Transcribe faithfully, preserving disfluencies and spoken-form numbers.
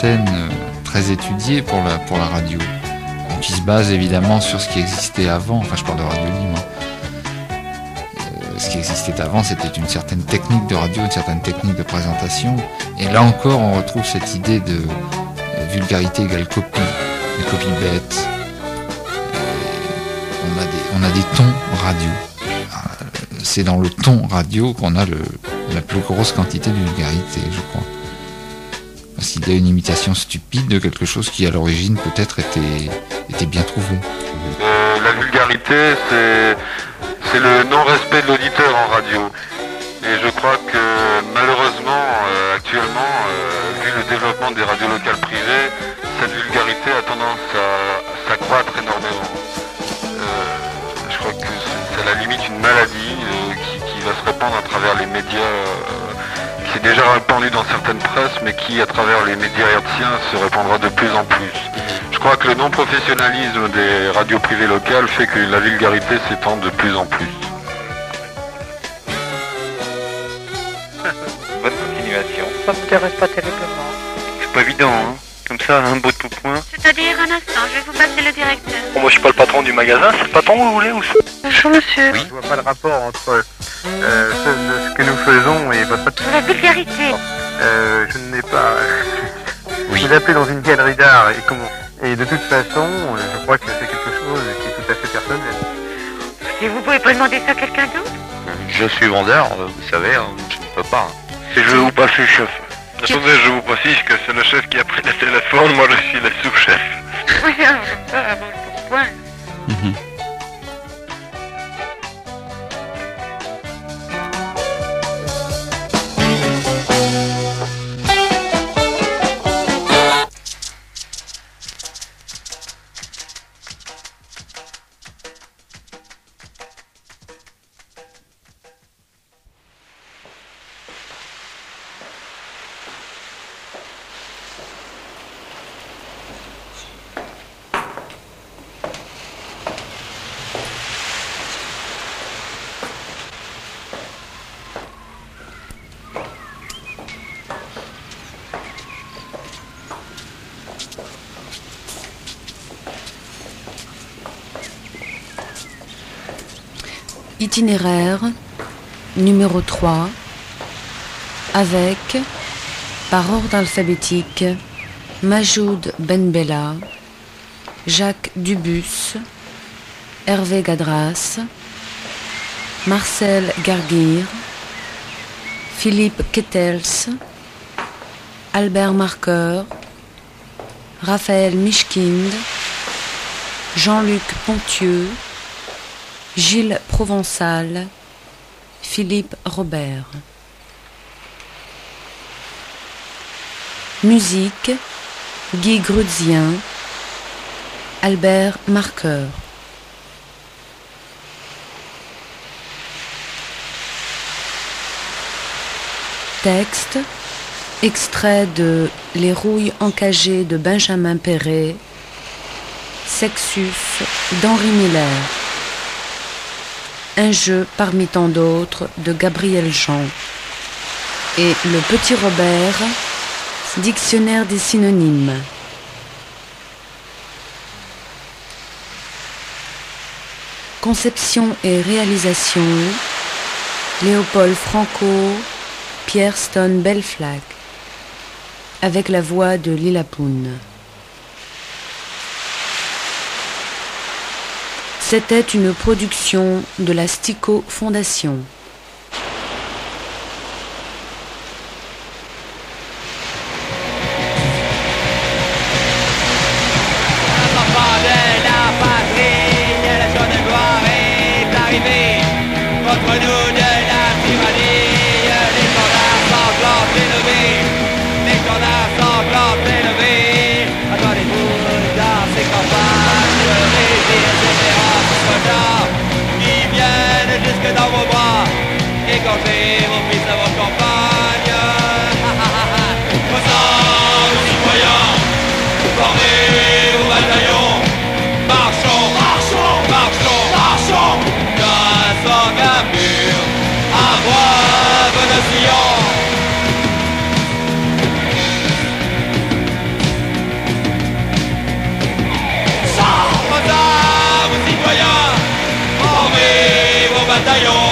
scène euh, très étudiée pour la, pour la radio, qui se base évidemment sur ce qui existait avant. Enfin, je parle de radio libre. Euh, ce qui existait avant, c'était une certaine technique de radio, une certaine technique de présentation. Et là encore, on retrouve cette idée de euh, vulgarité égale copie, de copie bête. Euh, on a des, on a des tons radio. C'est dans le ton radio qu'on a le, la plus grosse quantité de vulgarité, je crois. Parce qu'il y a une imitation stupide de quelque chose qui, à l'origine, peut-être était, était bien trouvé. Euh, la vulgarité, c'est, c'est le non-respect de l'auditeur en radio. Et je crois que, malheureusement, euh, actuellement, euh, vu le développement des radios locales privées, cette vulgarité a tendance à s'accroître énormément. Euh, je crois que c'est, c'est à la limite une maladie euh, qui, qui va se répandre à travers les médias, euh, qui est déjà répandu dans certaines presses, mais qui, à travers les médias hertziens, se répandra de plus en plus. Je crois que le non-professionnalisme des radios privées locales fait que la vulgarité s'étend de plus en plus. Bonne continuation. Ça me intéresse pas terriblement. C'est pas évident, hein. Comme ça, un beau tout point. C'est-à-dire, un instant, je vais vous passer le directeur. Bon, moi, je suis pas le patron du magasin, c'est le patron que vous voulez ou ça? Bonjour, monsieur. Oui. Je vois pas le rapport entre euh, ce, ce que nous faisons et votre... La vulgarité. Euh, je n'ai pas... Oui. Vous appelez dans une galerie d'art et comment... Et de toute façon, je crois que c'est quelque chose qui est tout à fait personnel. Et vous pouvez pas demander ça à quelqu'un d'autre? Je suis vendeur, vous savez, hein, je ne peux pas. Et je vais vous passer le chef. Attendez, je vous précise que c'est le chef qui a pris le téléphone, moi je suis le sous-chef. Oui, ça, bon point. Mmh. Itinéraire numéro trois avec, par ordre alphabétique, Majoud Benbella, Jacques Dubus, Hervé Gadras, Marcel Garguir, Philippe Kettels, Albert Marqueur, Raphaël Michkind, Jean-Luc Pontieux, Gilles Provençal, Philippe Robert. Musique, Guy Gruzien, Albert Marqueur. Texte, extrait de Les rouilles encagées de Benjamin Perret, Sexus d'Henri Miller. Un jeu parmi tant d'autres de Gabriel Jean. Et Le Petit Robert, dictionnaire des synonymes. Conception et réalisation, Léopold Franco, Pierre Stone Belflag, avec la voix de Lila Poon. C'était une production de la Stico Fondation. Ohio.